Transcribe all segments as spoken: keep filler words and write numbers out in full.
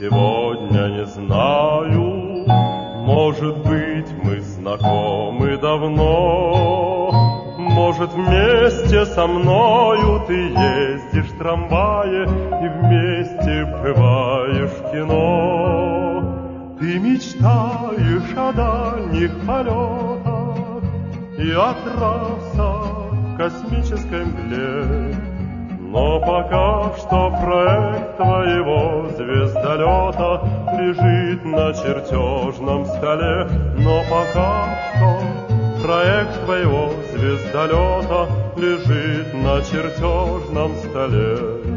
сегодня не знаю. Может быть, мы знакомы давно. Может, вместе со мною ты ездишь в трамвае и вместе бываешь в кино. Ты мечтаешь о дальних полетах и о трассах в космической мгле. Но пока что проект твоего звездолета лежит на чертежном столе. Но пока что проект твоего звездолета лежит на чертежном столе.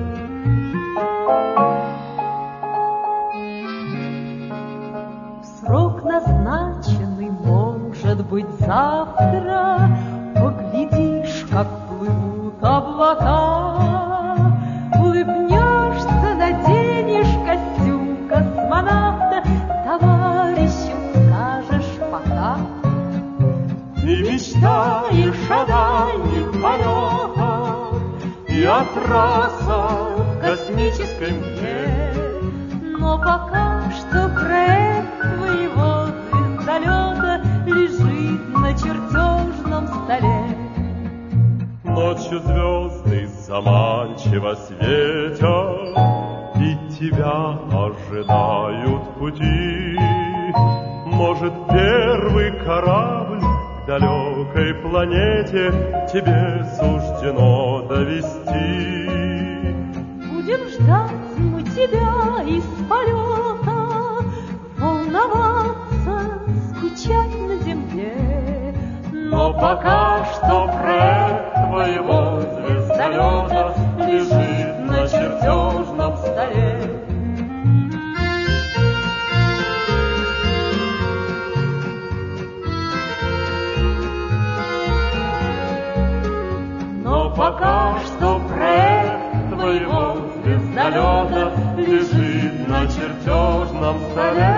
Срок назначенный, может быть, завтра. Поглядишь, как плывут облака. Улыбнешься, наденешь костюм космонавта, товарищу скажешь пока. Ты мечтаешь о дальних полетах и о трассах в космической мгле. Но пока что проект твоего звездолета лежит на чертежном столе. Ночью звезды заманчиво светят, и тебя ожидают в пути. Может, первый корабль к далекой планете тебе суждено довести. Будем ждать мы тебя из полета, волноваться, скучать на земле. Но пока что проект твоего звездолета лежит на чертежном столе. Но пока что проект твоего звездолета лежит на чертежном столе.